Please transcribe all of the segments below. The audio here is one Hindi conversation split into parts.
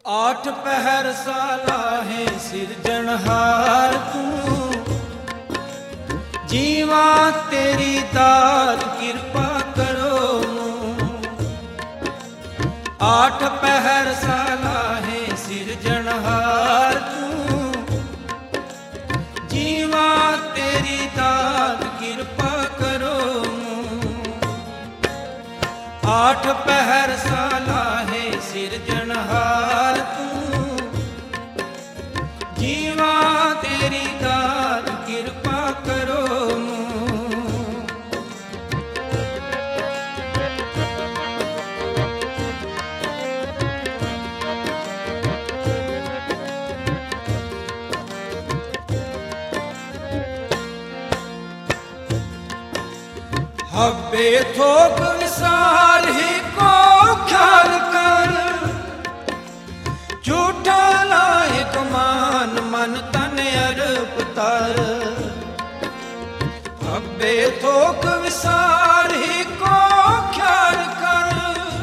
आठ पहर साला है सिरजनहार तू, जीवा तेरी दात कृपा करो। आठ पहर साला है सिरजनहार तू, जीवा तेरी दात कृपा करो। आठ पहर साला है सिरजनहार तू, जीवा तेरी दात कृपा करो। हब्बे थोक विसार ही को ख्याल कर, झूठा लायक मान मन तन अर्प तर। हब्बे थोक विसार ही को ख्याल कर,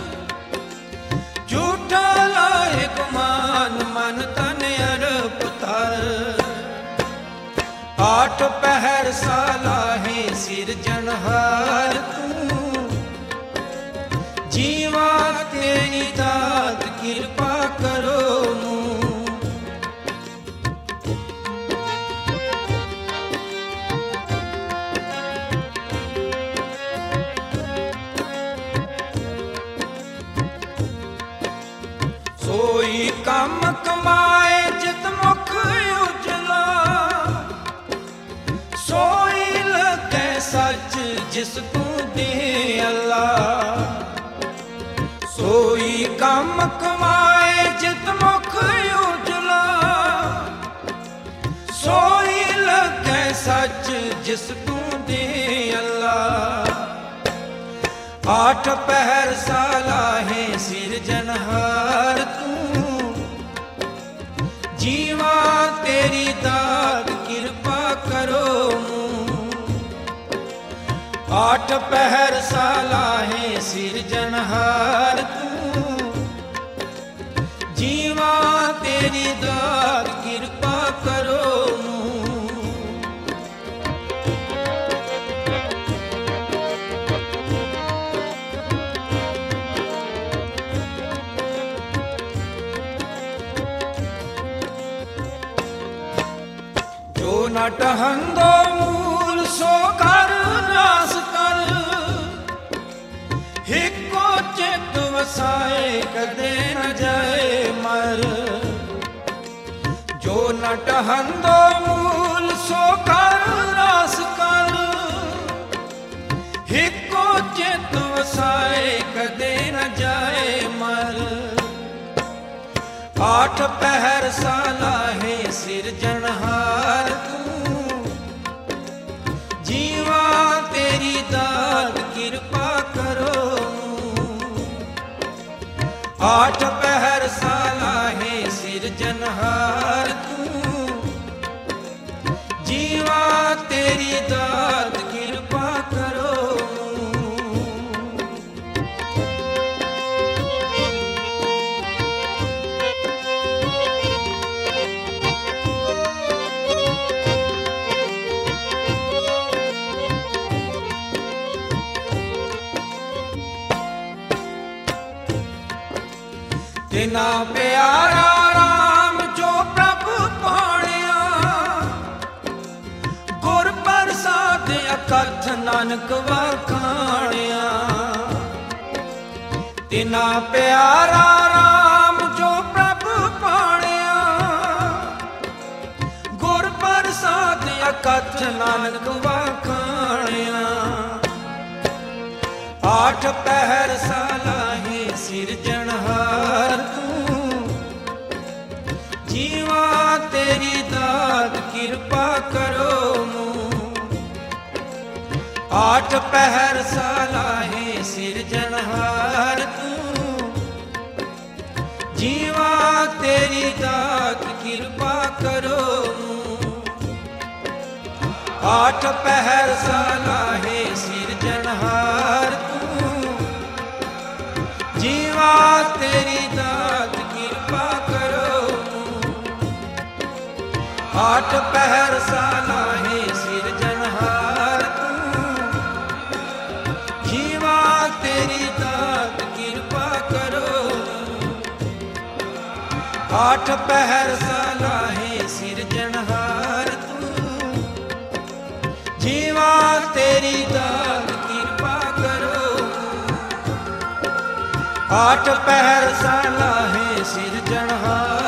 झूठा लायक मान मन तन अर्प तर। आठ पहर साला है सिरजनहार तू, जीवा तेरी दात कृपा करो। सोई कम कमाए जित मुख उजला, सोई लगे सच जिस तू दे अल्लाह। सोई कम कमाए जित मुख उजला, सोई लगे सच जिस तू दे अल्लाह। आठ पहर साला है सिरजनहार तू, जीवा तेरी दात कृपा करो। आठ पहर साला है सिरजनहार तू, जीवा तेरी दात कृपा करो। जो न टहंदो मूल सो कर रास कर, हिको चित वसाए कदे न जाए मर। जो न टहंदो मूल सो कर रास कर, हिको चित वसाए कदे न जाए मर। आठ पहर साला है सिरजनहार तू, जीवा तेरी दात कृपा करो। आठ पहर साला है सिरजनहार तू, जीवा तेरी दात कृपा करो। तिना प्यारा राम जो प्रभु पाणिया, गुर प्रसाद अकथ नानक वखाणिया। तिना प्यारा राम जो प्रभु पाणिया, गुर प्रसाद अकथ नानक वखाणिया। आठ पहर साला है सिरजनहार तू, जीवा तेरी दात कृपा करो। आठ पहर साला है सिरजनहार तू, जीवा तेरी दात कृपा करो। आठ पहर साला है सिरजनहार तू, जीवा तेरी दात कृपा कर। ਆਠ ਪਹਿਰ ਸਾਲਾਹੇ ਸਿਰਜਣਹਾਰ ਤੂੰ, ਜੀਵਾ ਤੇਰੀ ਦਾਤ ਕਿਰਪਾ ਕਰੋ। ਆਠ ਪਹਿਰ ਸਾਲਾਹੇ ਸਿਰਜਣਹਾਰ ਤੂੰ, ਜੀਵਾ ਤੇਰੀ ਦਾਤ ਕਿਰਪਾ ਕਰੋ। ਆਠ ਪਹਿਰ ਸਾਲਾਹੇ ਸਿਰਜਣਹਾਰ